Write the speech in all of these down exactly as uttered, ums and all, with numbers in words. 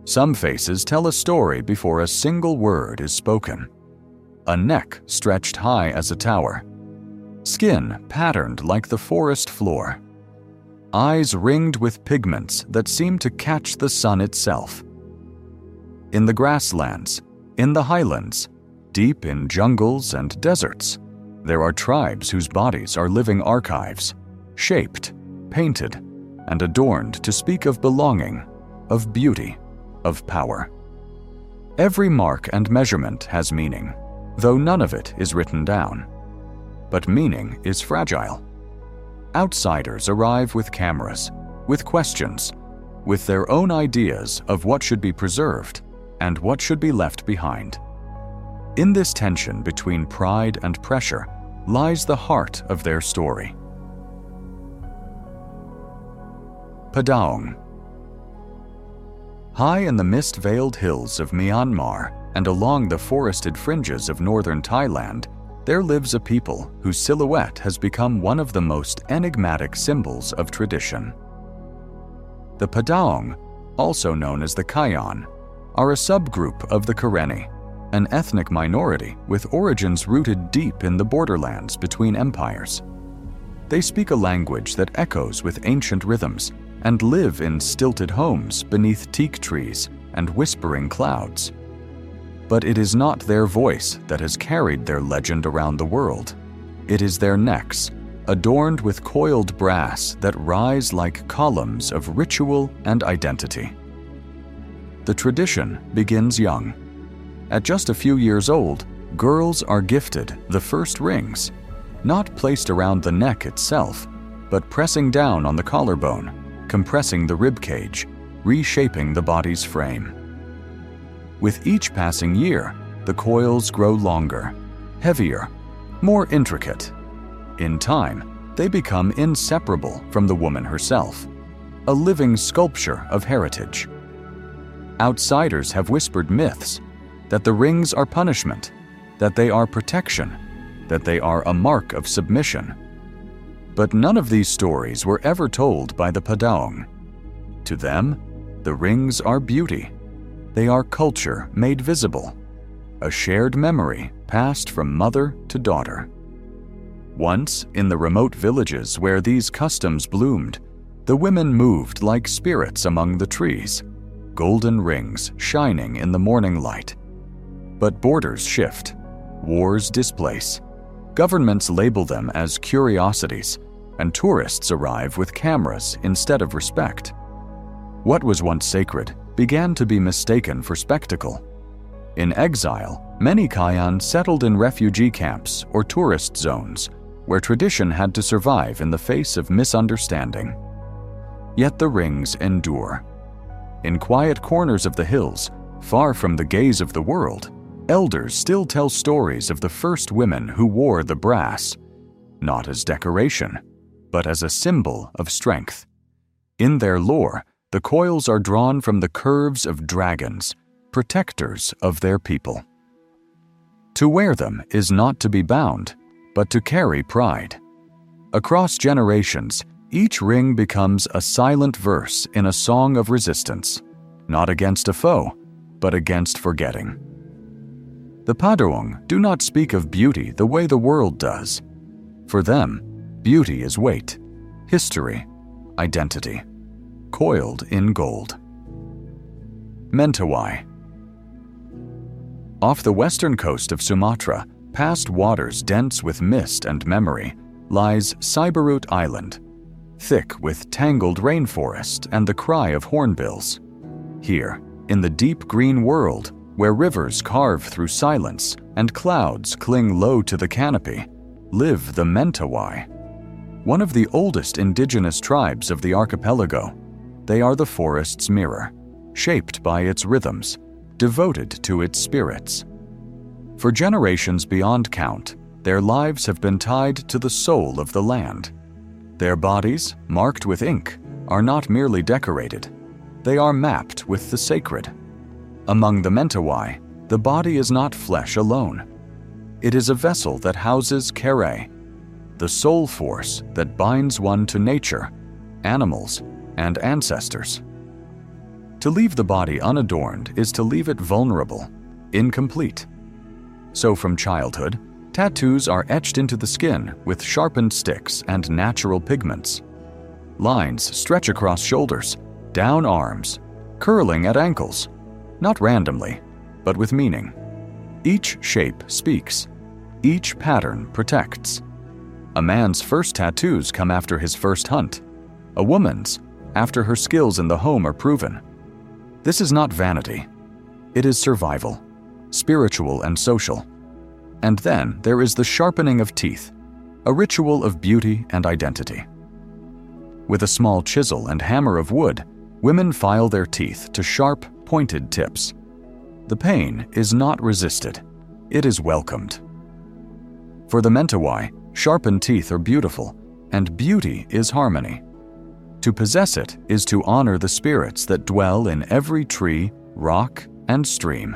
Some faces tell a story before a single word is spoken. A neck stretched high as a tower. Skin patterned like the forest floor. Eyes ringed with pigments that seem to catch the sun itself. In the grasslands, in the highlands, deep in jungles and deserts, there are tribes whose bodies are living archives, shaped, painted, and adorned to speak of belonging, of beauty, of power. Every mark and measurement has meaning, though none of it is written down. But meaning is fragile. Outsiders arrive with cameras, with questions, with their own ideas of what should be preserved and what should be left behind. In this tension between pride and pressure lies the heart of their story. Padaong. High in the mist-veiled hills of Myanmar and along the forested fringes of northern Thailand, there lives a people whose silhouette has become one of the most enigmatic symbols of tradition. The Padaong, also known as the Kayan, are a subgroup of the Karenni, an ethnic minority with origins rooted deep in the borderlands between empires. They speak a language that echoes with ancient rhythms and live in stilted homes beneath teak trees and whispering clouds. But it is not their voice that has carried their legend around the world. It is their necks, adorned with coiled brass that rise like columns of ritual and identity. The tradition begins young. At just a few years old, girls are gifted the first rings, not placed around the neck itself, but pressing down on the collarbone, compressing the rib cage, reshaping the body's frame. With each passing year, the coils grow longer, heavier, more intricate. In time, they become inseparable from the woman herself, a living sculpture of heritage. Outsiders have whispered myths that the rings are punishment, that they are protection, that they are a mark of submission. But none of these stories were ever told by the Padaong. To them, the rings are beauty. They are culture made visible, a shared memory passed from mother to daughter. Once, in the remote villages where these customs bloomed, the women moved like spirits among the trees, golden rings shining in the morning light. But borders shift, wars displace, governments label them as curiosities, and tourists arrive with cameras instead of respect. What was once sacred began to be mistaken for spectacle. In exile, many Kayan settled in refugee camps or tourist zones, where tradition had to survive in the face of misunderstanding. Yet the rings endure. In quiet corners of the hills, far from the gaze of the world, elders still tell stories of the first women who wore the brass, not as decoration, but as a symbol of strength. In their lore, the coils are drawn from the curves of dragons, protectors of their people. To wear them is not to be bound, but to carry pride. Across generations, each ring becomes a silent verse in a song of resistance, not against a foe, but against forgetting. The Padaong do not speak of beauty the way the world does. For them, beauty is weight, history, identity, coiled in gold. Mentawai. Off the western coast of Sumatra, past waters dense with mist and memory, lies Siberut Island, thick with tangled rainforest and the cry of hornbills. Here, in the deep green world, where rivers carve through silence and clouds cling low to the canopy, live the Mentawai. One of the oldest indigenous tribes of the archipelago, they are the forest's mirror, shaped by its rhythms, devoted to its spirits. For generations beyond count, their lives have been tied to the soul of the land. Their bodies, marked with ink, are not merely decorated. They are mapped with the sacred. Among the Mentawai, the body is not flesh alone. It is a vessel that houses Kere, the soul force that binds one to nature, animals, and ancestors. To leave the body unadorned is to leave it vulnerable, incomplete. So from childhood, tattoos are etched into the skin with sharpened sticks and natural pigments. Lines stretch across shoulders, down arms, curling at ankles, not randomly, but with meaning. Each shape speaks. Each pattern protects. A man's first tattoos come after his first hunt. A woman's after her skills in the home are proven. This is not vanity. It is survival, spiritual and social. And then there is the sharpening of teeth, a ritual of beauty and identity. With a small chisel and hammer of wood, women file their teeth to sharp, pointed tips. The pain is not resisted. It is welcomed. For the Mentawai, sharpened teeth are beautiful, and beauty is harmony. To possess it is to honor the spirits that dwell in every tree, rock, and stream.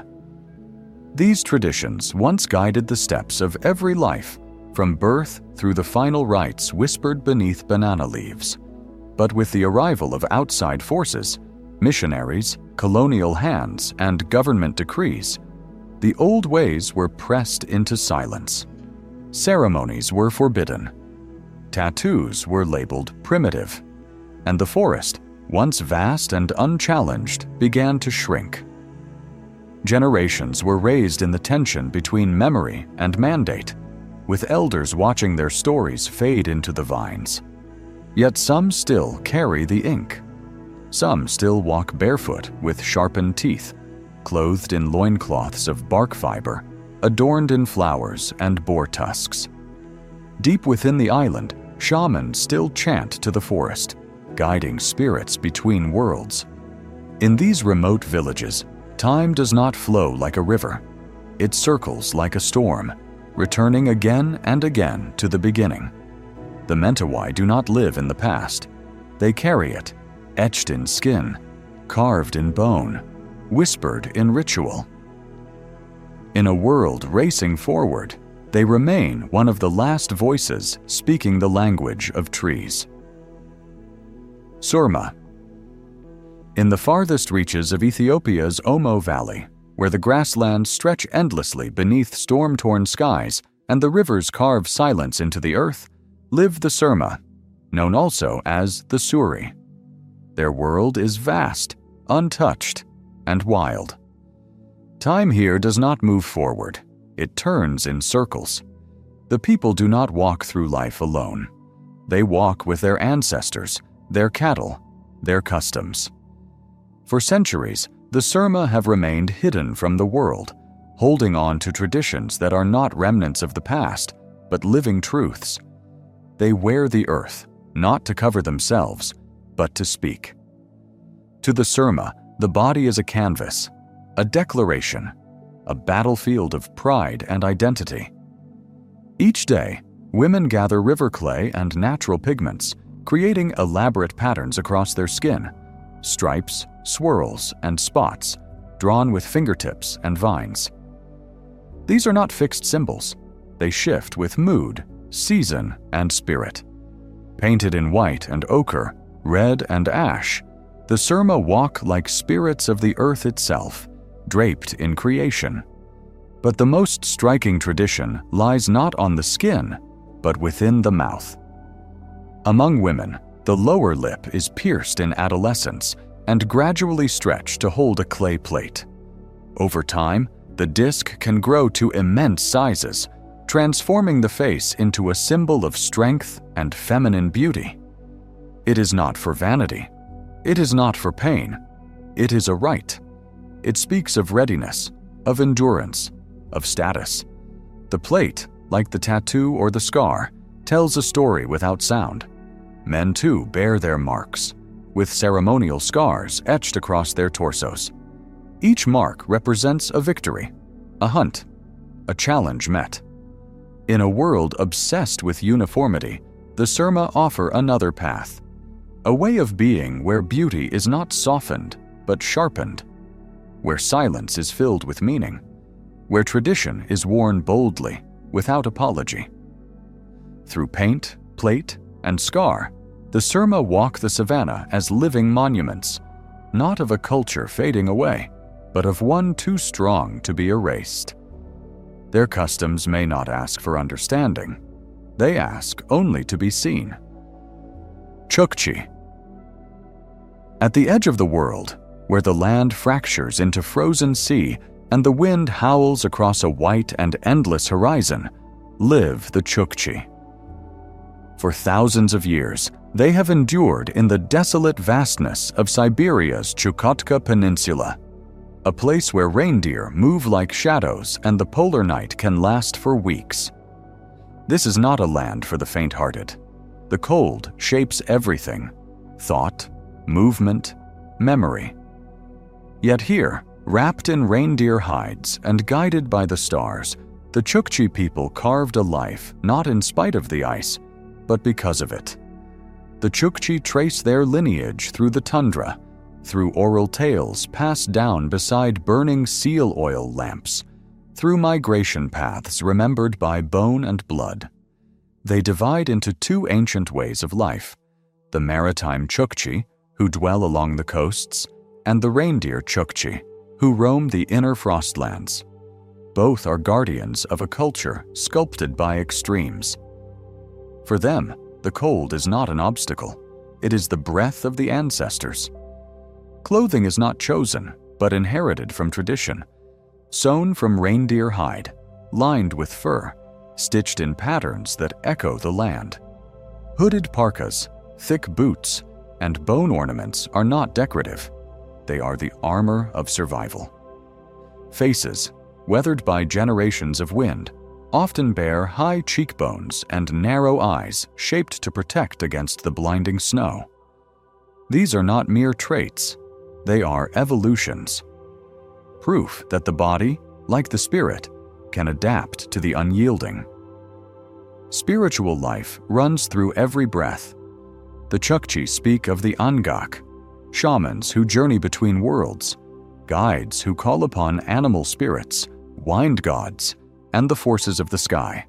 These traditions once guided the steps of every life, from birth through the final rites whispered beneath banana leaves. But with the arrival of outside forces, missionaries, colonial hands, and government decrees, the old ways were pressed into silence. Ceremonies were forbidden. Tattoos were labeled primitive. And the forest, once vast and unchallenged, began to shrink. Generations were raised in the tension between memory and mandate, with elders watching their stories fade into the vines. Yet some still carry the ink. Some still walk barefoot with sharpened teeth, clothed in loincloths of bark fiber, adorned in flowers and boar tusks. Deep within the island, shamans still chant to the forest, guiding spirits between worlds. In these remote villages, time does not flow like a river. It circles like a storm, returning again and again to the beginning. The Mentawai do not live in the past. They carry it, etched in skin, carved in bone, whispered in ritual. In a world racing forward, they remain one of the last voices speaking the language of trees. Surma. In the farthest reaches of Ethiopia's Omo Valley, where the grasslands stretch endlessly beneath storm-torn skies and the rivers carve silence into the earth, live the Surma, known also as the Suri. Their world is vast, untouched, and wild. Time here does not move forward. It turns in circles. The people do not walk through life alone. They walk with their ancestors, their cattle, their customs. For centuries, the Surma have remained hidden from the world, holding on to traditions that are not remnants of the past, but living truths. They wear the earth, not to cover themselves, but to speak. To the Surma, the body is a canvas, a declaration, a battlefield of pride and identity. Each day, women gather river clay and natural pigments, creating elaborate patterns across their skin, stripes, swirls, and spots, drawn with fingertips and vines. These are not fixed symbols. They shift with mood, season, and spirit. Painted in white and ochre, red and ash, the Surma walk like spirits of the earth itself, draped in creation. But the most striking tradition lies not on the skin, but within the mouth. Among women, the lower lip is pierced in adolescence and gradually stretched to hold a clay plate. Over time, the disc can grow to immense sizes, transforming the face into a symbol of strength and feminine beauty. It is not for vanity. It is not for pain. It is a right. It speaks of readiness, of endurance, of status. The plate, like the tattoo or the scar, tells a story without sound. Men too bear their marks, with ceremonial scars etched across their torsos. Each mark represents a victory, a hunt, a challenge met. In a world obsessed with uniformity, the Surma offer another path, a way of being where beauty is not softened, but sharpened, where silence is filled with meaning, where tradition is worn boldly, without apology. Through paint, plate, and scar, the Surma walk the savannah as living monuments, not of a culture fading away, but of one too strong to be erased. Their customs may not ask for understanding. They ask only to be seen. Chukchi. At the edge of the world, where the land fractures into frozen sea and the wind howls across a white and endless horizon, live the Chukchi. For thousands of years, they have endured in the desolate vastness of Siberia's Chukotka Peninsula, a place where reindeer move like shadows and the polar night can last for weeks. This is not a land for the faint-hearted. The cold shapes everything: thought, movement, memory. Yet here, wrapped in reindeer hides and guided by the stars, the Chukchi people carved a life not in spite of the ice, but because of it. The Chukchi trace their lineage through the tundra, through oral tales passed down beside burning seal oil lamps, through migration paths remembered by bone and blood. They divide into two ancient ways of life: the maritime Chukchi, who dwell along the coasts, and the reindeer Chukchi, who roam the inner frostlands. Both are guardians of a culture sculpted by extremes. For them, the cold is not an obstacle. It is the breath of the ancestors. Clothing is not chosen, but inherited from tradition. Sewn from reindeer hide, lined with fur, stitched in patterns that echo the land. Hooded parkas, thick boots, and bone ornaments are not decorative. They are the armor of survival. Faces, weathered by generations of wind, often bear high cheekbones and narrow eyes shaped to protect against the blinding snow. These are not mere traits. They are evolutions. Proof that the body, like the spirit, can adapt to the unyielding. Spiritual life runs through every breath. The Chukchi speak of the Angak, shamans who journey between worlds, guides who call upon animal spirits, wind gods, and the forces of the sky.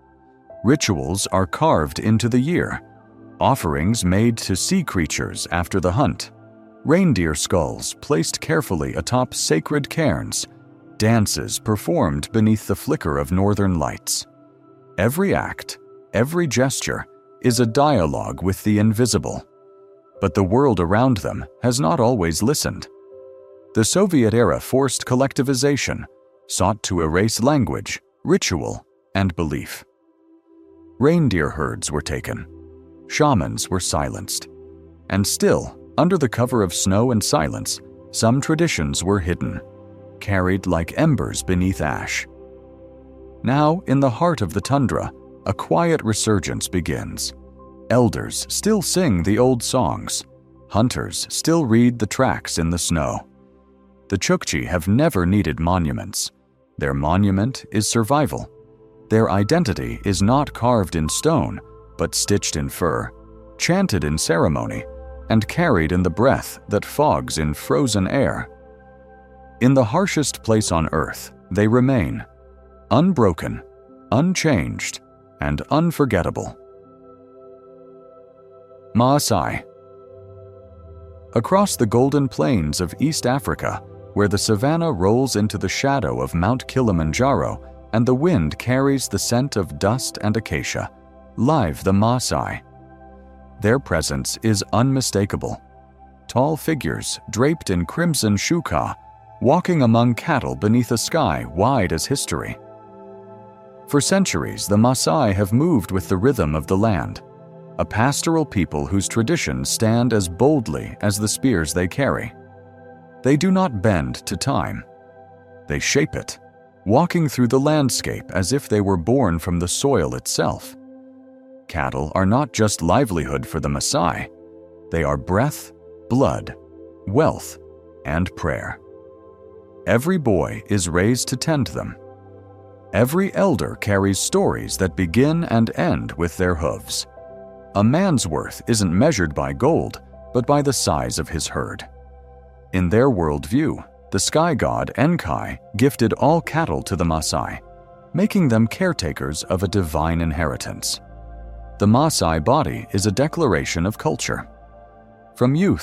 Rituals are carved into the year, offerings made to sea creatures after the hunt, reindeer skulls placed carefully atop sacred cairns, dances performed beneath the flicker of northern lights. Every act, every gesture, is a dialogue with the invisible. But the world around them has not always listened. The Soviet era forced collectivization, sought to erase language, ritual, and belief. Reindeer herds were taken. Shamans were silenced. And still, under the cover of snow and silence, some traditions were hidden, carried like embers beneath ash. Now, in the heart of the tundra, a quiet resurgence begins. Elders still sing the old songs. Hunters still read the tracks in the snow. The Chukchi have never needed monuments. Their monument is survival. Their identity is not carved in stone, but stitched in fur, chanted in ceremony, and carried in the breath that fogs in frozen air. In the harshest place on earth, they remain, unbroken, unchanged, and unforgettable. Maasai. Across the golden plains of East Africa, where the savanna rolls into the shadow of Mount Kilimanjaro and the wind carries the scent of dust and acacia, live the Maasai. Their presence is unmistakable. Tall figures draped in crimson shuka, walking among cattle beneath a sky wide as history. For centuries, the Maasai have moved with the rhythm of the land, a pastoral people whose traditions stand as boldly as the spears they carry. They do not bend to time. They shape it, walking through the landscape as if they were born from the soil itself. Cattle are not just livelihood for the Maasai. They are breath, blood, wealth, and prayer. Every boy is raised to tend them. Every elder carries stories that begin and end with their hooves. A man's worth isn't measured by gold, but by the size of his herd. In their worldview, the sky god Enkai gifted all cattle to the Maasai, making them caretakers of a divine inheritance. The Maasai body is a declaration of culture. From youth,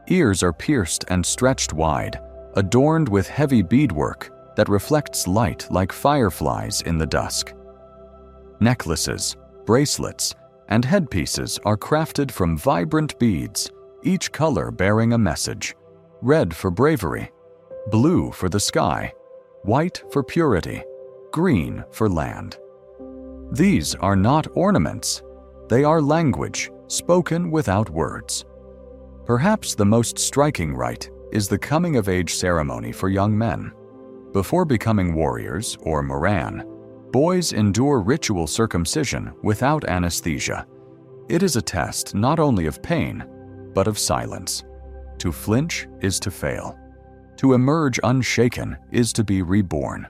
ears are pierced and stretched wide, adorned with heavy beadwork that reflects light like fireflies in the dusk. Necklaces, bracelets, and headpieces are crafted from vibrant beads, each color bearing a message: red for bravery, blue for the sky, white for purity, green for land. These are not ornaments. They are language spoken without words. Perhaps the most striking rite is the coming-of-age ceremony for young men. Before becoming warriors or Moran, boys endure ritual circumcision without anesthesia. It is a test not only of pain, but of silence. To flinch is to fail. To emerge unshaken is to be reborn.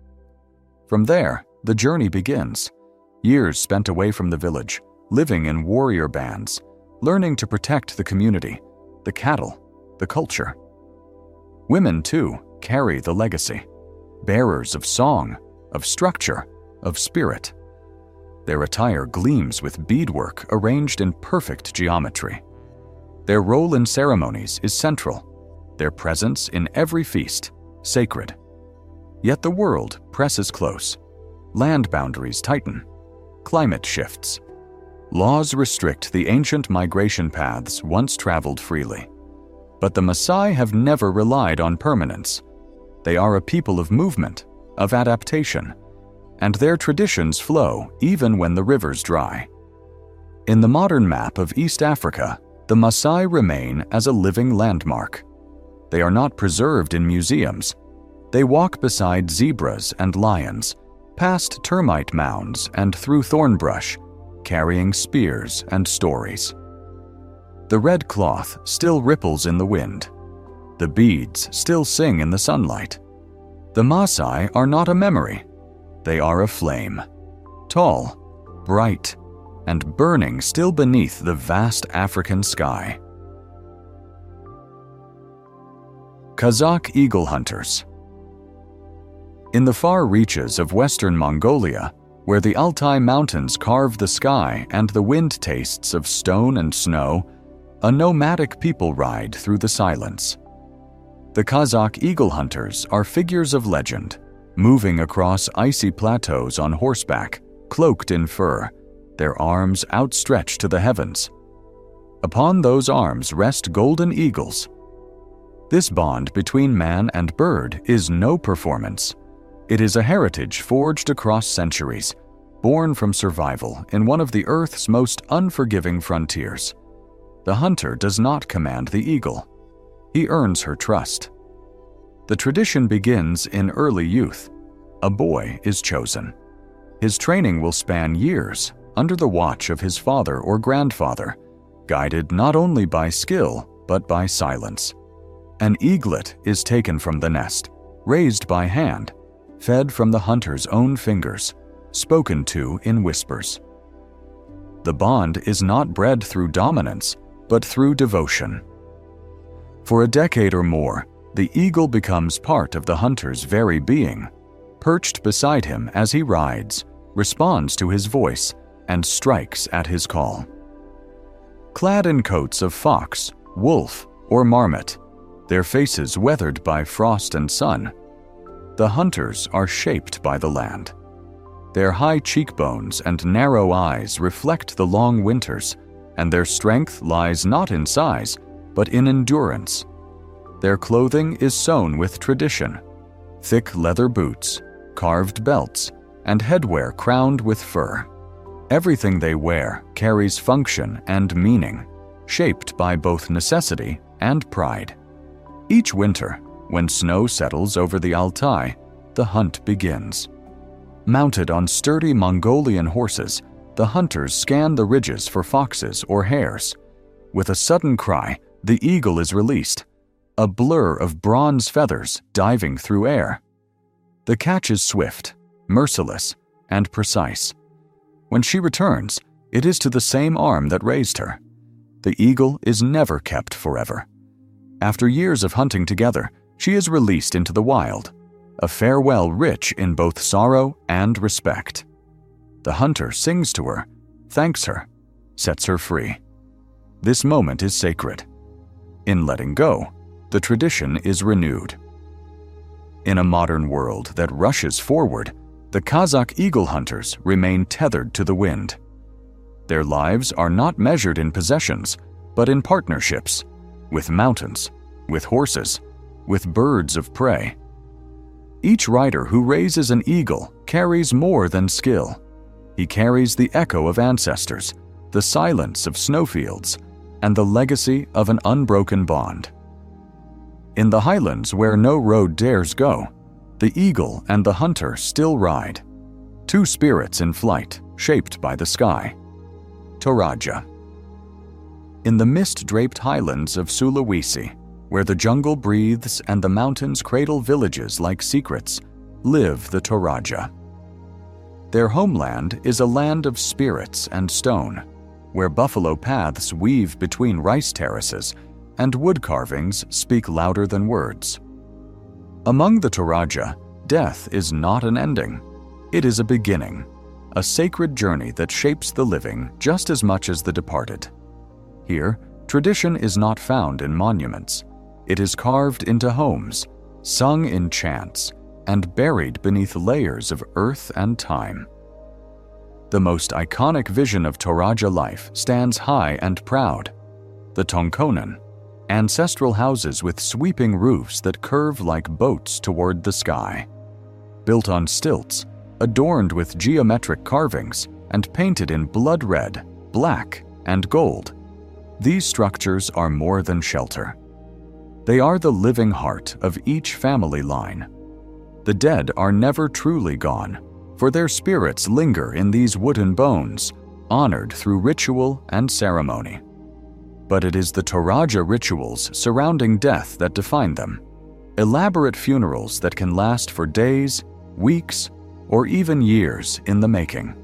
From there, the journey begins. Years spent away from the village, living in warrior bands, learning to protect the community, the cattle, the culture. Women, too, carry the legacy, bearers of song, of structure, of spirit. Their attire gleams with beadwork arranged in perfect geometry. Their role in ceremonies is central, their presence in every feast sacred. Yet the world presses close. Land boundaries tighten. Climate shifts. Laws restrict the ancient migration paths once traveled freely. But the Maasai have never relied on permanence. They are a people of movement, of adaptation, and their traditions flow even when the rivers dry. In the modern map of East Africa, the Maasai remain as a living landmark. They are not preserved in museums. They walk beside zebras and lions, past termite mounds and through thorn brush, carrying spears and stories. The red cloth still ripples in the wind. The beads still sing in the sunlight. The Maasai are not a memory. They are a flame, tall, bright, and burning still beneath the vast African sky. Kazakh Eagle Hunters. In the far reaches of western Mongolia, where the Altai Mountains carve the sky and the wind tastes of stone and snow, a nomadic people ride through the silence. The Kazakh eagle hunters are figures of legend, moving across icy plateaus on horseback, cloaked in fur, their arms outstretched to the heavens. Upon those arms rest golden eagles. This bond between man and bird is no performance. It is a heritage forged across centuries, born from survival in one of the Earth's most unforgiving frontiers. The hunter does not command the eagle. He earns her trust. The tradition begins in early youth. A boy is chosen. His training will span years under the watch of his father or grandfather, guided not only by skill but by silence. An eaglet is taken from the nest, raised by hand, fed from the hunter's own fingers, spoken to in whispers. The bond is not bred through dominance, but through devotion. For a decade or more, the eagle becomes part of the hunter's very being, perched beside him as he rides, responds to his voice, and strikes at his call. Clad in coats of fox, wolf, or marmot, their faces weathered by frost and sun, the hunters are shaped by the land. Their high cheekbones and narrow eyes reflect the long winters, and their strength lies not in size, but in endurance. Their clothing is sewn with tradition: thick leather boots, carved belts, and headwear crowned with fur. Everything they wear carries function and meaning, shaped by both necessity and pride. Each winter, when snow settles over the Altai, the hunt begins. Mounted on sturdy Mongolian horses, the hunters scan the ridges for foxes or hares. With a sudden cry, the eagle is released, a blur of bronze feathers diving through air. The catch is swift, merciless, and precise. When she returns, it is to the same arm that raised her. The eagle is never kept forever. After years of hunting together, she is released into the wild, a farewell rich in both sorrow and respect. The hunter sings to her, thanks her, sets her free. This moment is sacred. In letting go, the tradition is renewed. In a modern world that rushes forward, the Kazakh eagle hunters remain tethered to the wind. Their lives are not measured in possessions, but in partnerships, with mountains, with horses, with birds of prey. Each rider who raises an eagle carries more than skill. He carries the echo of ancestors, the silence of snowfields, and the legacy of an unbroken bond. In the highlands where no road dares go, the eagle and the hunter still ride, two spirits in flight, shaped by the sky. Toraja. In the mist-draped highlands of Sulawesi, where the jungle breathes and the mountains cradle villages like secrets, live the Toraja. Their homeland is a land of spirits and stone, where buffalo paths weave between rice terraces and wood carvings speak louder than words. Among the Toraja, death is not an ending. It is a beginning, a sacred journey that shapes the living just as much as the departed. Here, tradition is not found in monuments. It is carved into homes, sung in chants, and buried beneath layers of earth and time. The most iconic vision of Toraja life stands high and proud: the Tongkonan, ancestral houses with sweeping roofs that curve like boats toward the sky. Built on stilts, adorned with geometric carvings, and painted in blood red, black, and gold, these structures are more than shelter. They are the living heart of each family line. The dead are never truly gone, for their spirits linger in these wooden bones, honored through ritual and ceremony. But it is the Toraja rituals surrounding death that define them, elaborate funerals that can last for days, weeks, or even years in the making.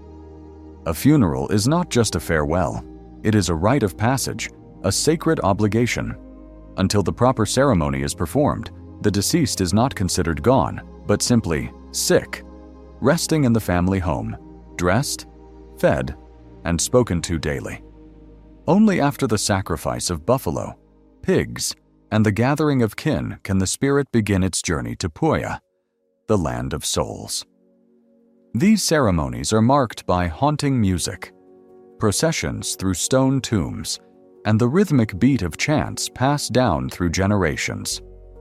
A funeral is not just a farewell, it is a rite of passage, a sacred obligation. Until the proper ceremony is performed, the deceased is not considered gone, but simply sick, resting in the family home, dressed, fed, and spoken to daily. Only after the sacrifice of buffalo, pigs, and the gathering of kin can the spirit begin its journey to Puya, the land of souls. These ceremonies are marked by haunting music, processions through stone tombs, and the rhythmic beat of chants passed down through generations.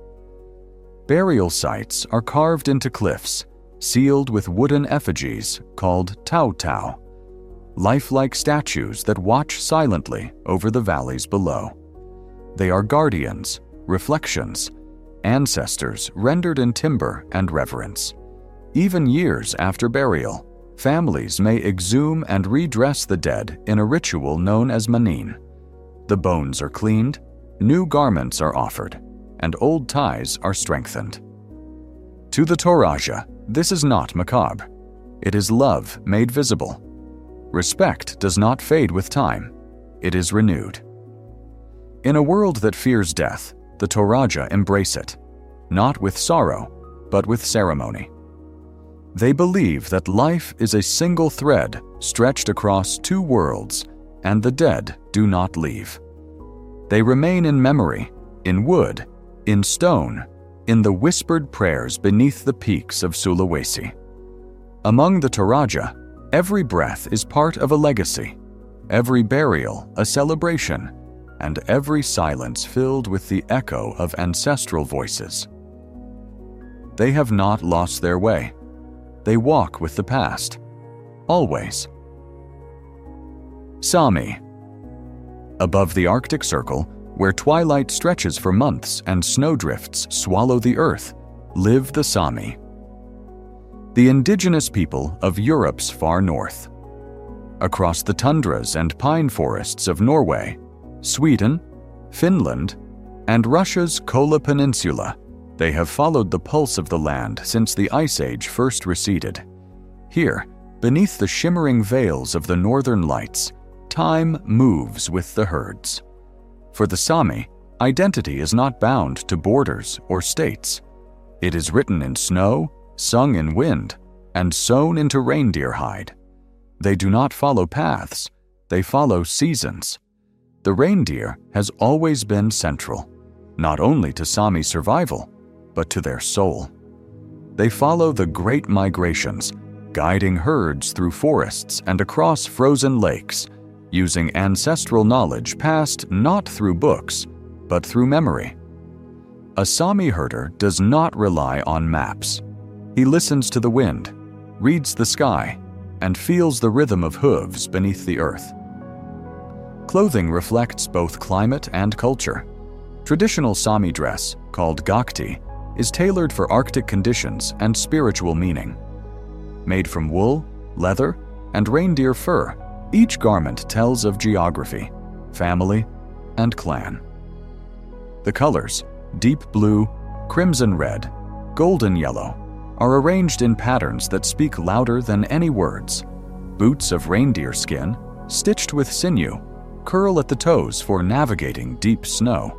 Burial sites are carved into cliffs, sealed with wooden effigies called tau-tau, lifelike statues that watch silently over the valleys below. They are guardians, reflections, ancestors rendered in timber and reverence. Even years after burial, families may exhume and redress the dead in a ritual known as manin. The bones are cleaned, new garments are offered, and old ties are strengthened. To the Toraja, this is not macabre. It is love made visible. Respect does not fade with time. It is renewed. In a world that fears death, the Toraja embrace it, not with sorrow, but with ceremony. They believe that life is a single thread stretched across two worlds, and the dead do not leave. They remain in memory, in wood, in stone, in the whispered prayers beneath the peaks of Sulawesi. Among the Toraja, every breath is part of a legacy, every burial a celebration, and every silence filled with the echo of ancestral voices. They have not lost their way. They walk with the past, always. Sami. Above the Arctic Circle, where twilight stretches for months and snowdrifts swallow the earth, live the Sami, the indigenous people of Europe's far north. Across the tundras and pine forests of Norway, Sweden, Finland, and Russia's Kola Peninsula, they have followed the pulse of the land since the Ice Age first receded. Here, beneath the shimmering veils of the northern lights, time moves with the herds. For the Sami, identity is not bound to borders or states. It is written in snow, sung in wind, and sewn into reindeer hide. They do not follow paths, they follow seasons. The reindeer has always been central, not only to Sami survival, but to their soul. They follow the great migrations, guiding herds through forests and across frozen lakes, using ancestral knowledge passed not through books, but through memory. A Sami herder does not rely on maps. He listens to the wind, reads the sky, and feels the rhythm of hooves beneath the earth. Clothing reflects both climate and culture. Traditional Sami dress, called gakti, is tailored for Arctic conditions and spiritual meaning. Made from wool, leather, and reindeer fur, each garment tells of geography, family, and clan. The colors, deep blue, crimson red, golden yellow, are arranged in patterns that speak louder than any words. Boots of reindeer skin, stitched with sinew, curl at the toes for navigating deep snow.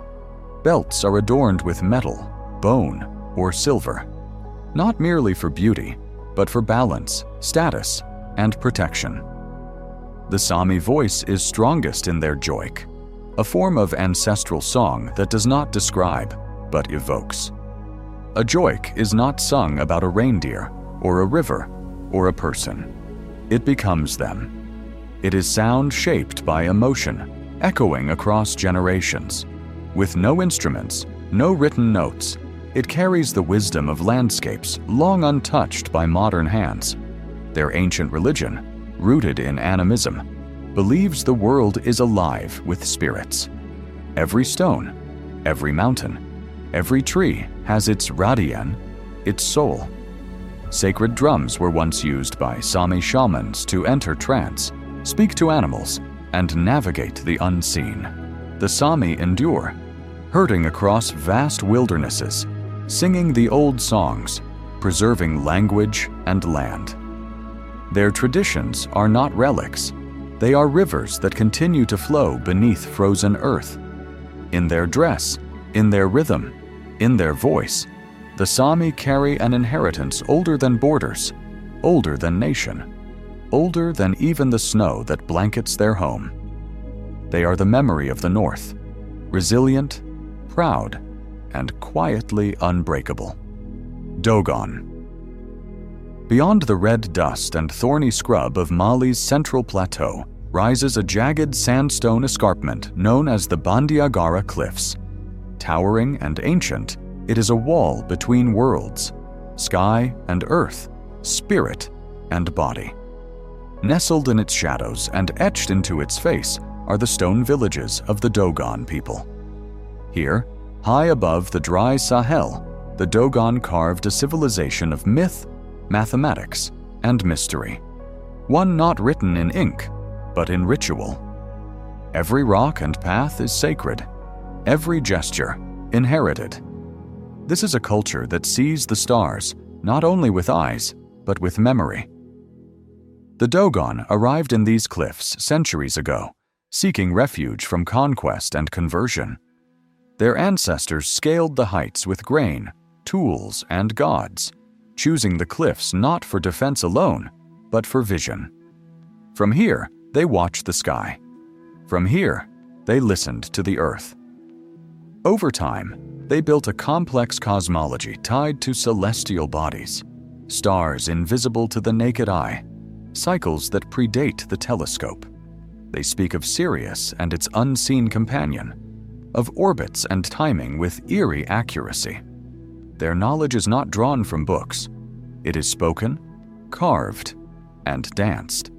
Belts are adorned with metal, bone, or silver, not merely for beauty, but for balance, status, and protection. The Sami voice is strongest in their joik, a form of ancestral song that does not describe, but evokes. A joik is not sung about a reindeer, or a river, or a person. It becomes them. It is sound shaped by emotion, echoing across generations. With no instruments, no written notes, it carries the wisdom of landscapes long untouched by modern hands. Their ancient religion, rooted in animism, believes the world is alive with spirits. Every stone, every mountain, every tree has its radien, its soul. Sacred drums were once used by Sami shamans to enter trance, speak to animals, and navigate the unseen. The Sami endure, herding across vast wildernesses, singing the old songs, preserving language and land. Their traditions are not relics. They are rivers that continue to flow beneath frozen earth. In their dress, in their rhythm, in their voice, the Sami carry an inheritance older than borders, older than nation, older than even the snow that blankets their home. They are the memory of the North, resilient, proud, and quietly unbreakable. Dogon. Beyond the red dust and thorny scrub of Mali's central plateau rises a jagged sandstone escarpment known as the Bandiagara Cliffs. Towering and ancient, it is a wall between worlds, sky and earth, spirit and body. Nestled in its shadows and etched into its face are the stone villages of the Dogon people. Here, high above the dry Sahel, the Dogon carved a civilization of myth, mathematics, and mystery. One not written in ink, but in ritual. Every rock and path is sacred, every gesture inherited. This is a culture that sees the stars not only with eyes, but with memory. The Dogon arrived in these cliffs centuries ago, seeking refuge from conquest and conversion. Their ancestors scaled the heights with grain, tools, and gods, choosing the cliffs not for defense alone, but for vision. From here, they watched the sky. From here, they listened to the earth. Over time, they built a complex cosmology tied to celestial bodies, stars invisible to the naked eye, cycles that predate the telescope. They speak of Sirius and its unseen companion, of orbits and timing with eerie accuracy. Their knowledge is not drawn from books. It is spoken, carved, and danced.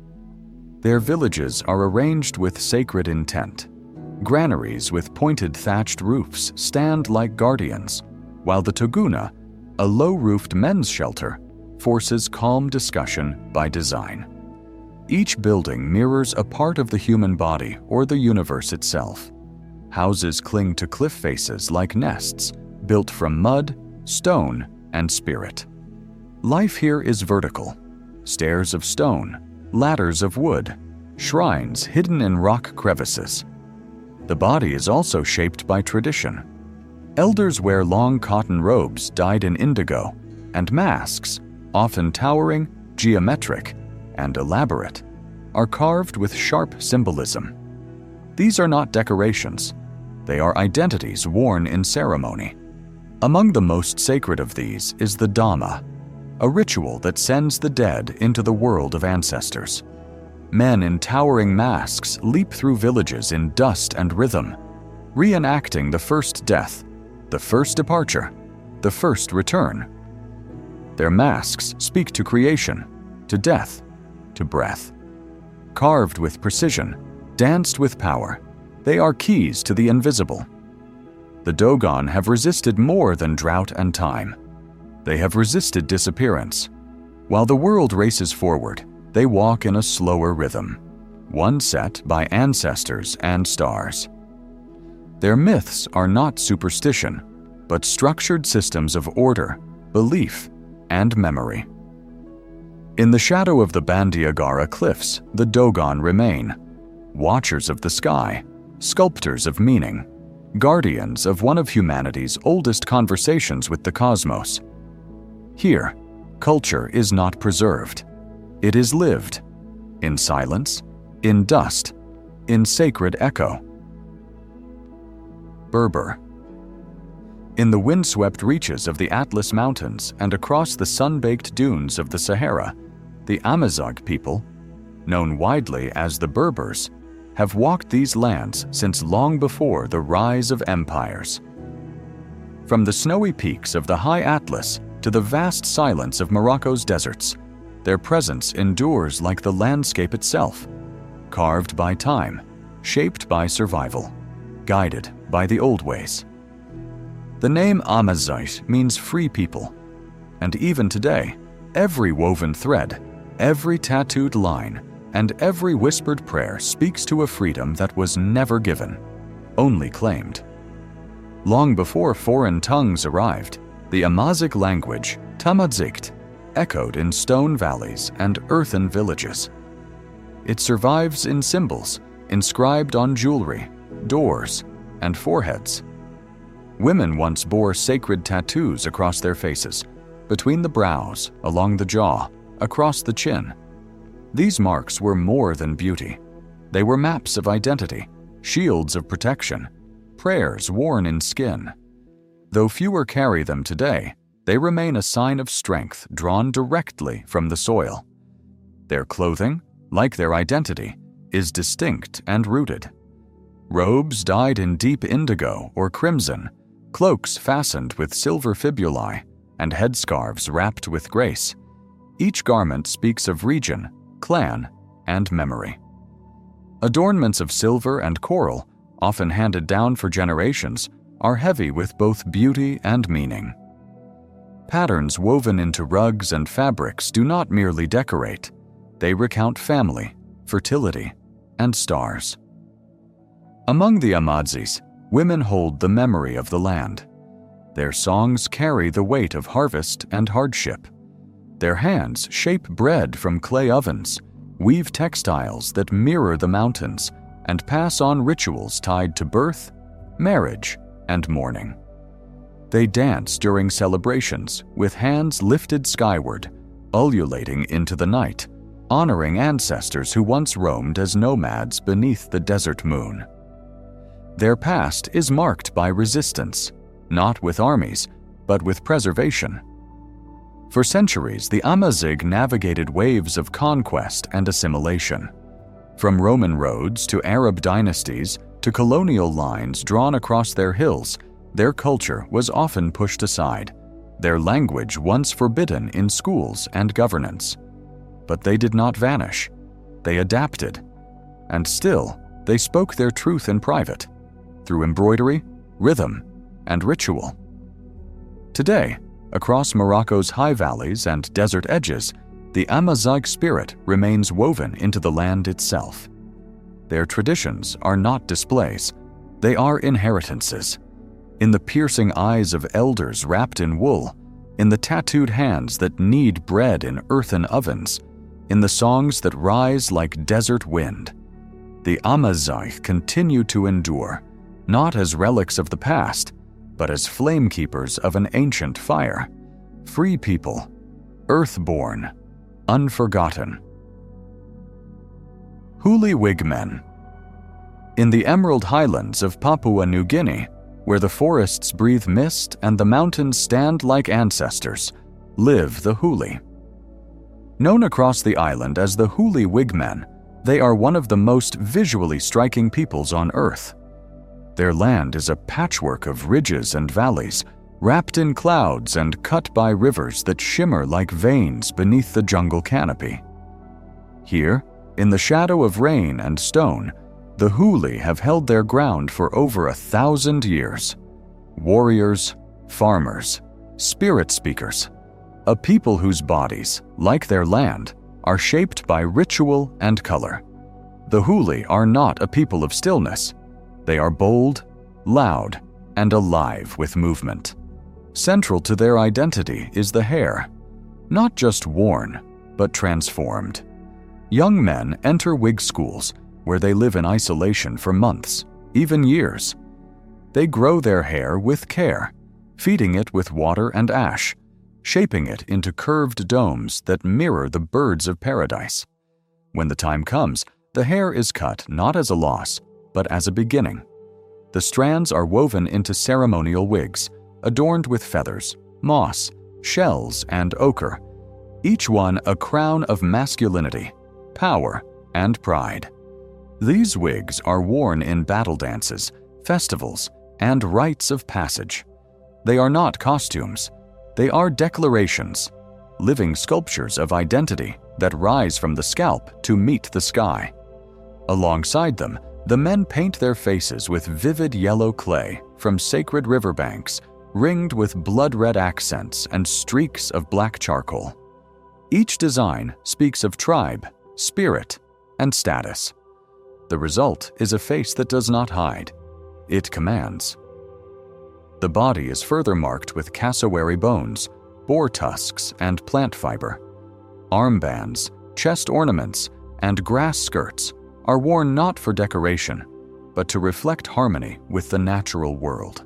Their villages are arranged with sacred intent. Granaries with pointed thatched roofs stand like guardians, while the Tuguna, a low-roofed men's shelter, forces calm discussion by design. Each building mirrors a part of the human body or the universe itself. Houses cling to cliff faces like nests, built from mud, stone, and spirit. Life here is vertical. Stairs of stone, ladders of wood, shrines hidden in rock crevices. The body is also shaped by tradition. Elders wear long cotton robes dyed in indigo, and masks, often towering, geometric, and elaborate, are carved with sharp symbolism. These are not decorations. They are identities worn in ceremony. Among the most sacred of these is the Dhamma, a ritual that sends the dead into the world of ancestors. Men in towering masks leap through villages in dust and rhythm, reenacting the first death, the first departure, the first return. Their masks speak to creation, to death, to breath. Carved with precision, danced with power, they are keys to the invisible. The Dogon have resisted more than drought and time. They have resisted disappearance. While the world races forward, they walk in a slower rhythm, one set by ancestors and stars. Their myths are not superstition, but structured systems of order, belief, and memory. In the shadow of the Bandiagara cliffs, the Dogon remain, watchers of the sky, sculptors of meaning, guardians of one of humanity's oldest conversations with the cosmos. Here, culture is not preserved. It is lived, in silence, in dust, in sacred echo. Berber. In the windswept reaches of the Atlas Mountains and across the sun-baked dunes of the Sahara, the Amazigh people, known widely as the Berbers, have walked these lands since long before the rise of empires. From the snowy peaks of the high Atlas to the vast silence of Morocco's deserts, their presence endures like the landscape itself, carved by time, shaped by survival, guided by the old ways. The name Amazigh means free people, and even today, every woven thread, every tattooed line, and every whispered prayer speaks to a freedom that was never given, only claimed. Long before foreign tongues arrived, the Amazigh language, Tamazight, echoed in stone valleys and earthen villages. It survives in symbols inscribed on jewelry, doors, and foreheads. Women once bore sacred tattoos across their faces, between the brows, along the jaw, across the chin. These marks were more than beauty. They were maps of identity, shields of protection, prayers worn in skin. Though fewer carry them today, they remain a sign of strength drawn directly from the soil. Their clothing, like their identity, is distinct and rooted. Robes dyed in deep indigo or crimson, cloaks fastened with silver fibulae, and headscarves wrapped with grace. Each garment speaks of region, clan, and memory. Adornments of silver and coral, often handed down for generations, are heavy with both beauty and meaning. Patterns woven into rugs and fabrics do not merely decorate. They recount family, fertility, and stars. Among the Amazighs, women hold the memory of the land. Their songs carry the weight of harvest and hardship. Their hands shape bread from clay ovens, weave textiles that mirror the mountains, and pass on rituals tied to birth, marriage, and mourning. They dance during celebrations with hands lifted skyward, ululating into the night, honoring ancestors who once roamed as nomads beneath the desert moon. Their past is marked by resistance, not with armies, but with preservation. For centuries, the Amazigh navigated waves of conquest and assimilation. From Roman roads to Arab dynasties to colonial lines drawn across their hills, their culture was often pushed aside, their language once forbidden in schools and governance. But they did not vanish. They adapted. And still, they spoke their truth in private, through embroidery, rhythm, and ritual. Today, across Morocco's high valleys and desert edges, the Amazigh spirit remains woven into the land itself. Their traditions are not displays, they are inheritances. In the piercing eyes of elders wrapped in wool, in the tattooed hands that knead bread in earthen ovens, in the songs that rise like desert wind. The Amazigh continue to endure, not as relics of the past, but as flamekeepers of an ancient fire. Free people, earth-born, unforgotten. Hooli Wigmen. In the emerald highlands of Papua New Guinea, where the forests breathe mist and the mountains stand like ancestors, live the Huli. Known across the island as the Huli Wigmen, they are one of the most visually striking peoples on Earth. Their land is a patchwork of ridges and valleys, wrapped in clouds and cut by rivers that shimmer like veins beneath the jungle canopy. Here, in the shadow of rain and stone, the Huli have held their ground for over a thousand years. Warriors, farmers, spirit speakers, a people whose bodies, like their land, are shaped by ritual and color. The Huli are not a people of stillness. They are bold, loud, and alive with movement. Central to their identity is the hair, not just worn, but transformed. Young men enter wig schools, where they live in isolation for months, even years. They grow their hair with care, feeding it with water and ash, shaping it into curved domes that mirror the birds of paradise. When the time comes, the hair is cut not as a loss, but as a beginning. The strands are woven into ceremonial wigs, adorned with feathers, moss, shells, and ochre, each one a crown of masculinity, power, and pride. These wigs are worn in battle dances, festivals, and rites of passage. They are not costumes. They are declarations, living sculptures of identity that rise from the scalp to meet the sky. Alongside them, the men paint their faces with vivid yellow clay from sacred riverbanks, ringed with blood-red accents and streaks of black charcoal. Each design speaks of tribe, spirit, and status. The result is a face that does not hide. It commands. The body is further marked with cassowary bones, boar tusks, and plant fiber. Armbands, chest ornaments, and grass skirts are worn not for decoration, but to reflect harmony with the natural world.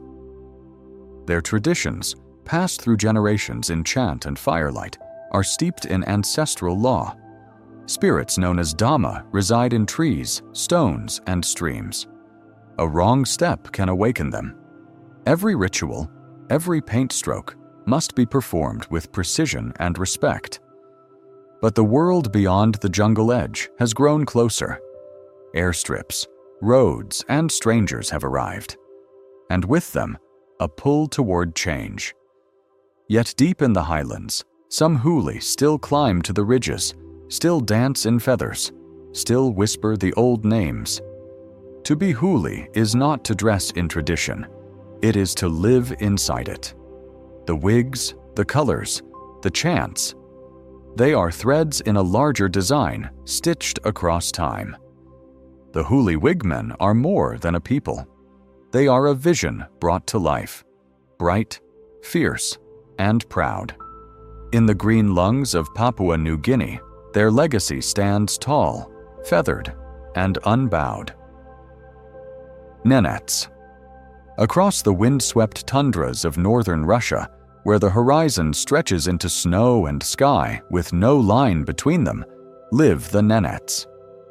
Their traditions, passed through generations in chant and firelight, are steeped in ancestral law. Spirits known as Dhamma reside in trees, stones, and streams. A wrong step can awaken them. Every ritual, every paint stroke, must be performed with precision and respect. But the world beyond the jungle edge has grown closer. Airstrips, roads, and strangers have arrived, and with them, a pull toward change. Yet deep in the highlands, some Huli still climb to the ridges, still dance in feathers, still whisper the old names. To be Huli is not to dress in tradition. It is to live inside it. The wigs, the colors, the chants, they are threads in a larger design stitched across time. The Huli Wigmen are more than a people. They are a vision brought to life, bright, fierce, and proud. In the green lungs of Papua New Guinea, their legacy stands tall, feathered, and unbowed. Nenets. Across the wind-swept tundras of northern Russia, where the horizon stretches into snow and sky with no line between them, live the Nenets.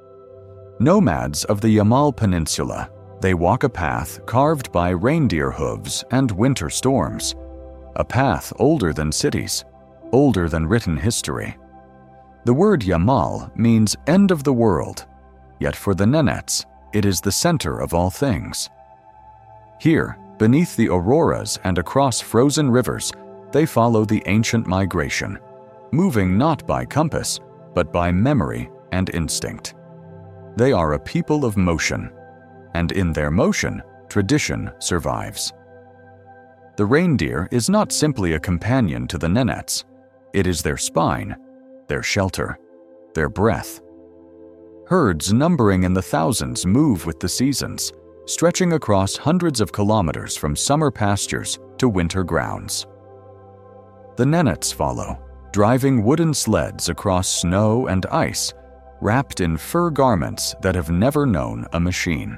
Nomads of the Yamal Peninsula, they walk a path carved by reindeer hooves and winter storms, a path older than cities, older than written history. The word Yamal means end of the world, yet for the Nenets, it is the center of all things. Here, beneath the auroras and across frozen rivers, they follow the ancient migration, moving not by compass, but by memory and instinct. They are a people of motion, and in their motion, tradition survives. The reindeer is not simply a companion to the Nenets. It is their spine, their shelter, their breath. Herds numbering in the thousands move with the seasons, stretching across hundreds of kilometers from summer pastures to winter grounds. The Nenets follow, driving wooden sleds across snow and ice, wrapped in fur garments that have never known a machine.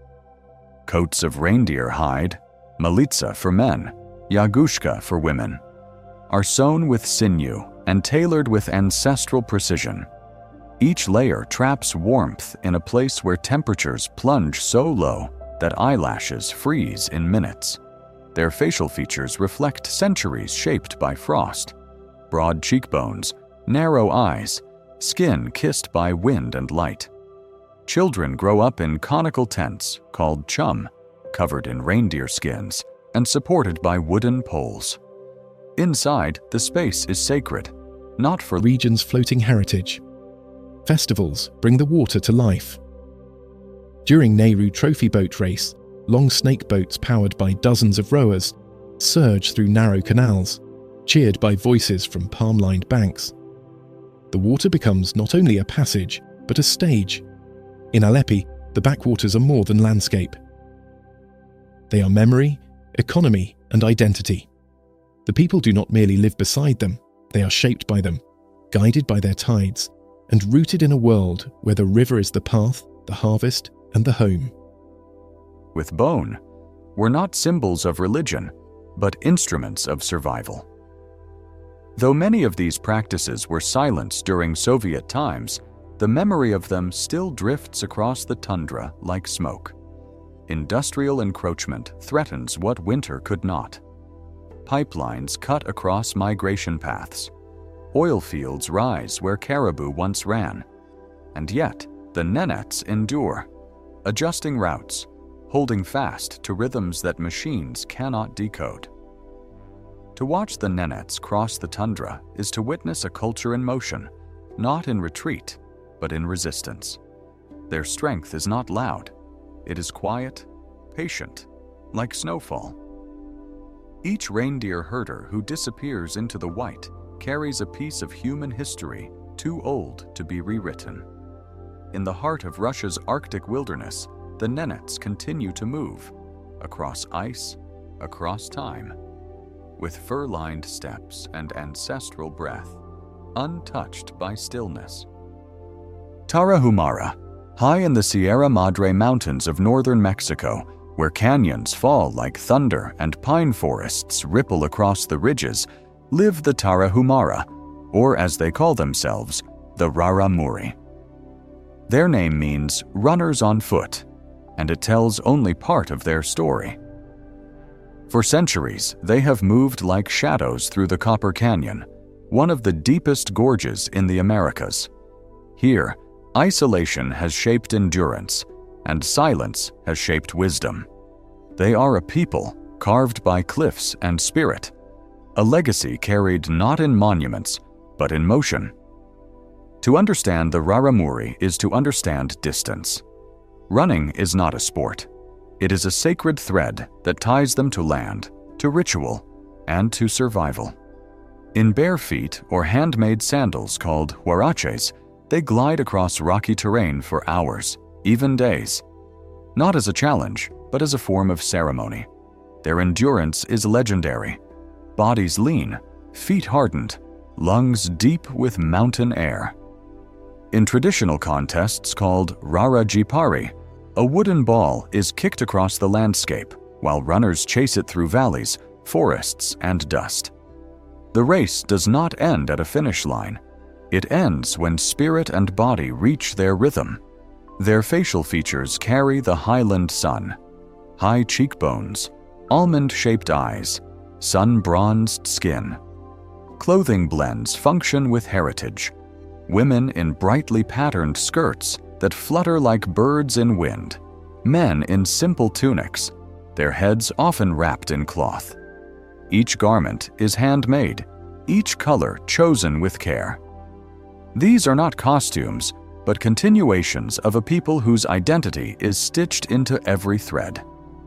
Coats of reindeer hide, militsa for men, yagushka for women, are sewn with sinew and tailored with ancestral precision. Each layer traps warmth in a place where temperatures plunge so low that eyelashes freeze in minutes. Their facial features reflect centuries shaped by frost. Broad cheekbones, narrow eyes, skin kissed by wind and light. Children grow up in conical tents called chum, covered in reindeer skins and supported by wooden poles. Inside, the space is sacred, not for region's floating heritage. Festivals bring the water to life. During Nehru Trophy Boat Race, long snake boats powered by dozens of rowers surge through narrow canals, cheered by voices from palm-lined banks. The water becomes not only a passage, but a stage. In Aleppi, the backwaters are more than landscape. They are memory, economy, and identity. The people do not merely live beside them, they are shaped by them, guided by their tides, and rooted in a world where the river is the path, the harvest, and the home. With bone, were not symbols of religion, but instruments of survival. Though many of these practices were silenced during Soviet times, the memory of them still drifts across the tundra like smoke. Industrial encroachment threatens what winter could not. Pipelines cut across migration paths. Oil fields rise where caribou once ran. And yet, the Nenets endure, adjusting routes, holding fast to rhythms that machines cannot decode. To watch the Nenets cross the tundra is to witness a culture in motion, not in retreat, but in resistance. Their strength is not loud. It is quiet, patient, like snowfall. Each reindeer herder who disappears into the white carries a piece of human history too old to be rewritten. In the heart of Russia's Arctic wilderness, the Nenets continue to move, across ice, across time, with fur-lined steps and ancestral breath, untouched by stillness. Tarahumara, high in the Sierra Madre Mountains of northern Mexico, where canyons fall like thunder and pine forests ripple across the ridges, live the Tarahumara, or as they call themselves, the Raramuri. Their name means runners on foot, and it tells only part of their story. For centuries, they have moved like shadows through the Copper Canyon, one of the deepest gorges in the Americas. Here, isolation has shaped endurance, and silence has shaped wisdom. They are a people carved by cliffs and spirit, a legacy carried not in monuments, but in motion. To understand the Raramuri is to understand distance. Running is not a sport. It is a sacred thread that ties them to land, to ritual, and to survival. In bare feet or handmade sandals called huaraches, they glide across rocky terrain for hours, even days. Not as a challenge, but as a form of ceremony. Their endurance is legendary. Bodies lean, feet hardened, lungs deep with mountain air. In traditional contests called Rara Jipari, a wooden ball is kicked across the landscape while runners chase it through valleys, forests, and dust. The race does not end at a finish line. It ends when spirit and body reach their rhythm. Their facial features carry the highland sun. High cheekbones, almond-shaped eyes, sun-bronzed skin. Clothing blends function with heritage. Women in brightly patterned skirts that flutter like birds in wind. Men in simple tunics, their heads often wrapped in cloth. Each garment is handmade, each color chosen with care. These are not costumes, but continuations of a people whose identity is stitched into every thread.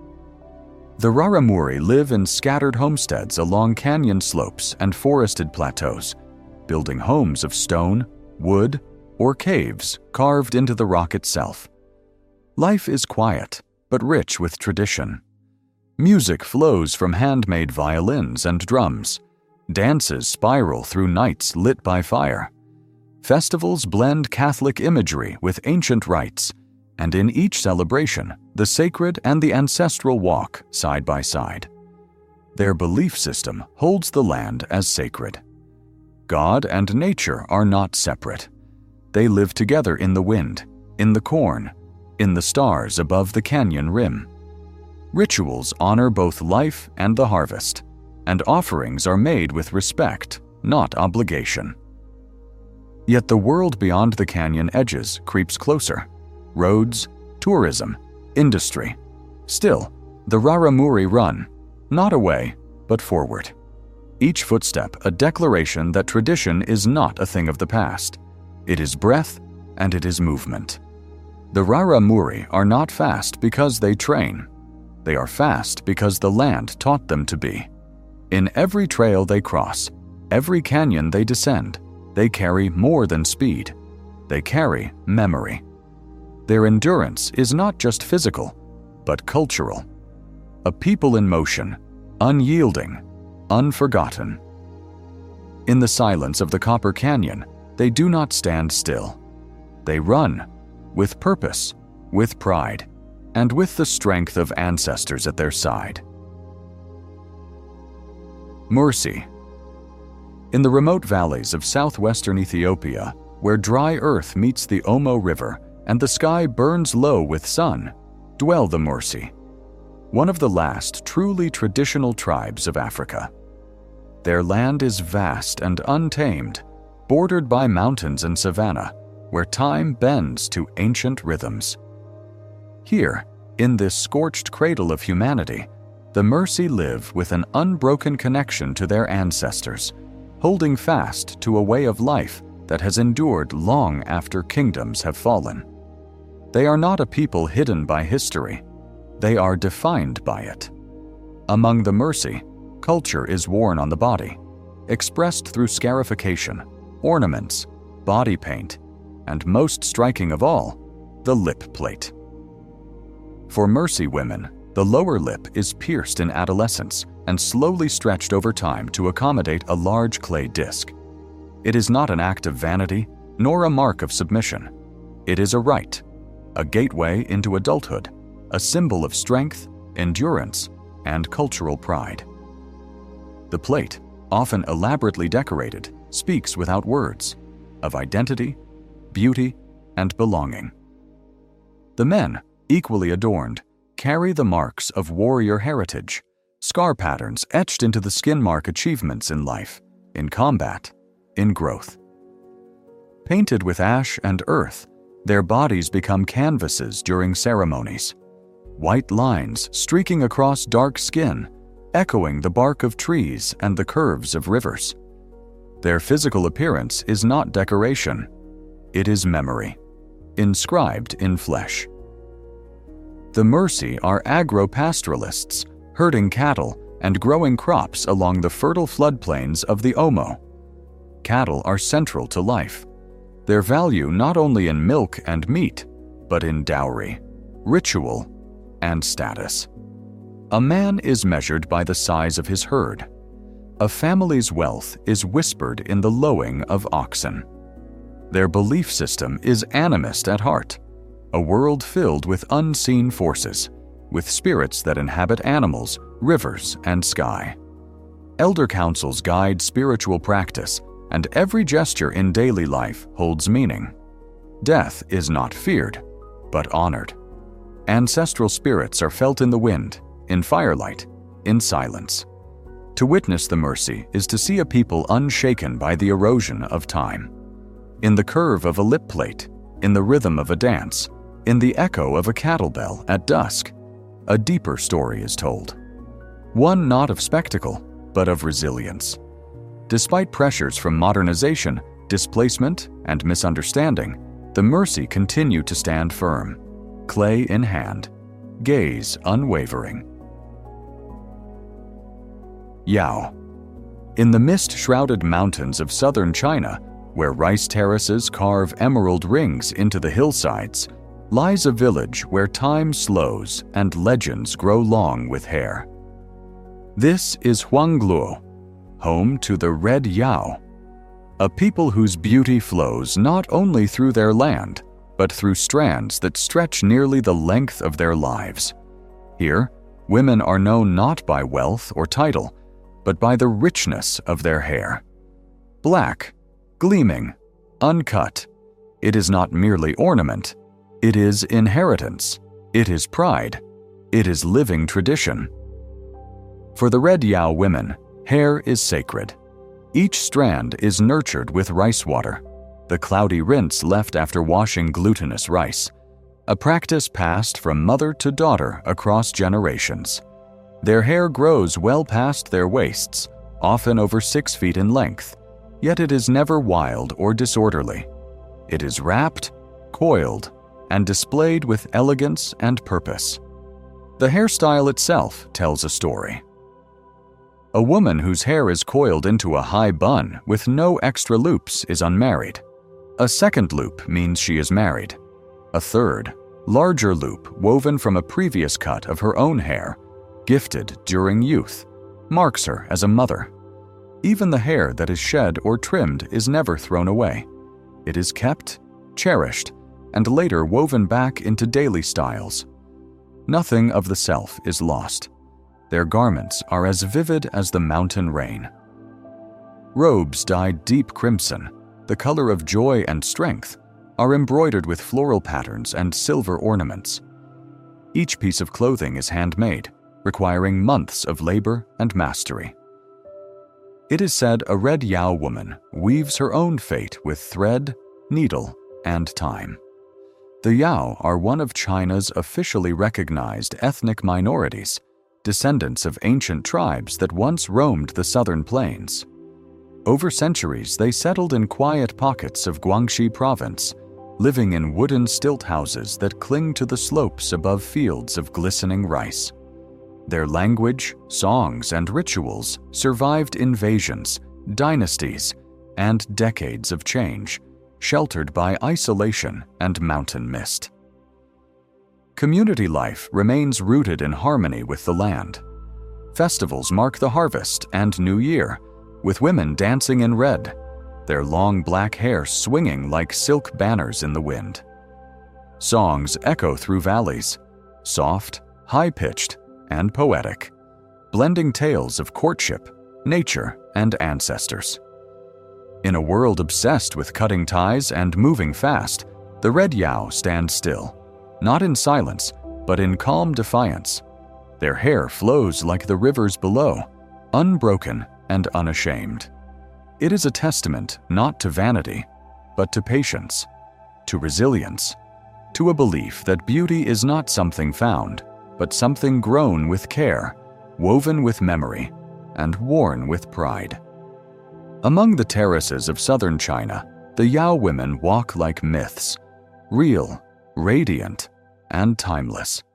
The Raramuri live in scattered homesteads along canyon slopes and forested plateaus, building homes of stone, wood, or caves carved into the rock itself. Life is quiet, but rich with tradition. Music flows from handmade violins and drums. Dances spiral through nights lit by fire. Festivals blend Catholic imagery with ancient rites, and in each celebration, the sacred and the ancestral walk side by side. Their belief system holds the land as sacred. God and nature are not separate. They live together in the wind, in the corn, in the stars above the canyon rim. Rituals honor both life and the harvest, and offerings are made with respect, not obligation. Yet the world beyond the canyon edges creeps closer. Roads, tourism, industry. Still, the Raramuri run, not away, but forward. Each footstep a declaration that tradition is not a thing of the past. It is breath and it is movement. The Raramuri are not fast because they train. They are fast because the land taught them to be. In every trail they cross, every canyon they descend, they carry more than speed. They carry memory. Their endurance is not just physical, but cultural. A people in motion, unyielding, unforgotten. In the silence of the Copper Canyon, they do not stand still. They run, with purpose, with pride, and with the strength of ancestors at their side. Mursi. In the remote valleys of southwestern Ethiopia, where dry earth meets the Omo River and the sky burns low with sun, dwell the Mursi, one of the last truly traditional tribes of Africa. Their land is vast and untamed, bordered by mountains and savanna, where time bends to ancient rhythms. Here, in this scorched cradle of humanity, the Mursi live with an unbroken connection to their ancestors, holding fast to a way of life that has endured long after kingdoms have fallen. They are not a people hidden by history. They are defined by it. Among the Mursi, culture is worn on the body, expressed through scarification, ornaments, body paint, and most striking of all, the lip plate. For Mursi women, the lower lip is pierced in adolescence and slowly stretched over time to accommodate a large clay disc. It is not an act of vanity, nor a mark of submission. It is a rite, a gateway into adulthood, a symbol of strength, endurance, and cultural pride. The plate, often elaborately decorated, speaks without words, of identity, beauty, and belonging. The men, equally adorned, carry the marks of warrior heritage, scar patterns etched into the skin mark achievements in life, in combat, in growth. Painted with ash and earth, their bodies become canvases during ceremonies, white lines streaking across dark skin, echoing the bark of trees and the curves of rivers. Their physical appearance is not decoration, it is memory, inscribed in flesh. The Mursi are agro-pastoralists, herding cattle and growing crops along the fertile floodplains of the Omo. Cattle are central to life, their value not only in milk and meat, but in dowry, ritual, and status. A man is measured by the size of his herd. A family's wealth is whispered in the lowing of oxen. Their belief system is animist at heart, a world filled with unseen forces, with spirits that inhabit animals, rivers, and sky. Elder councils guide spiritual practice, and every gesture in daily life holds meaning. Death is not feared, but honored. Ancestral spirits are felt in the wind, in firelight, in silence. To witness the Mursi is to see a people unshaken by the erosion of time. In the curve of a lip plate, in the rhythm of a dance, in the echo of a cattle bell at dusk, a deeper story is told. One not of spectacle, but of resilience. Despite pressures from modernization, displacement, and misunderstanding, the Mursi continue to stand firm, clay in hand, gaze unwavering. Yao. In the mist-shrouded mountains of southern China, where rice terraces carve emerald rings into the hillsides, lies a village where time slows and legends grow long with hair. This is Huangluo, home to the Red Yao, a people whose beauty flows not only through their land, but through strands that stretch nearly the length of their lives. Here, women are known not by wealth or title, but by the richness of their hair. Black, gleaming, uncut, It is not merely ornament. It is inheritance. It is pride. It is living tradition. For the Red Yao women, hair is sacred. Each strand is nurtured with rice water, the cloudy rinse left after washing glutinous rice, a practice passed from mother to daughter across generations. Their hair grows well past their waists, often over six feet in length, yet it is never wild or disorderly. It is wrapped, coiled, and displayed with elegance and purpose. The hairstyle itself tells a story. A woman whose hair is coiled into a high bun with no extra loops is unmarried. A second loop means she is married. A third, larger loop woven from a previous cut of her own hair, gifted during youth, marks her as a mother. Even the hair that is shed or trimmed is never thrown away. It is kept, cherished, and later woven back into daily styles. Nothing of the self is lost. Their garments are as vivid as the mountain rain. Robes dyed deep crimson, the color of joy and strength, are embroidered with floral patterns and silver ornaments. Each piece of clothing is handmade, requiring months of labor and mastery. It is said a Red Yao woman weaves her own fate with thread, needle, and time. The Yao are one of China's officially recognized ethnic minorities, descendants of ancient tribes that once roamed the southern plains. Over centuries, they settled in quiet pockets of Guangxi province, living in wooden stilt houses that cling to the slopes above fields of glistening rice. Their language, songs, and rituals survived invasions, dynasties, and decades of change, sheltered by isolation and mountain mist. Community life remains rooted in harmony with the land. Festivals mark the harvest and New Year, with women dancing in red, their long black hair swinging like silk banners in the wind. Songs echo through valleys, soft, high-pitched, and poetic, blending tales of courtship, nature, and ancestors. In a world obsessed with cutting ties and moving fast, the Red Yao stand still, not in silence, but in calm defiance. Their hair flows like the rivers below, unbroken and unashamed. It is a testament not to vanity, but to patience, to resilience, to a belief that beauty is not something found, but something grown with care, woven with memory, and worn with pride. Among the terraces of southern China, the Yao women walk like myths, real, radiant, and timeless.